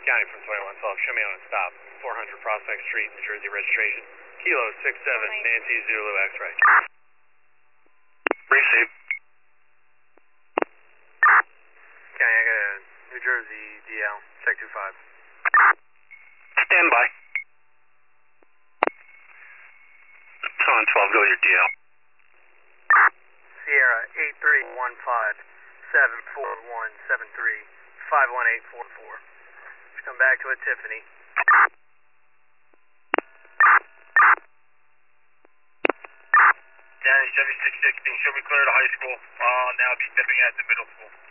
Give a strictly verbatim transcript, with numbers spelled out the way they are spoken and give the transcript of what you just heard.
County from twenty-one twelve. Show me on a stop. four hundred Prospect Street, New Jersey registration. Kilo six seven, Nancy Zulu X-ray. Receive. County, I got a New Jersey D L. Check two five. Stand by. twenty-one twelve, go your D L. Sierra eight three one five seven four one seven three five one eight four four. Just come back to it, Tiffany. Danny seventy-six sixteen, show me clear to high school. I'll now be stepping at the middle school.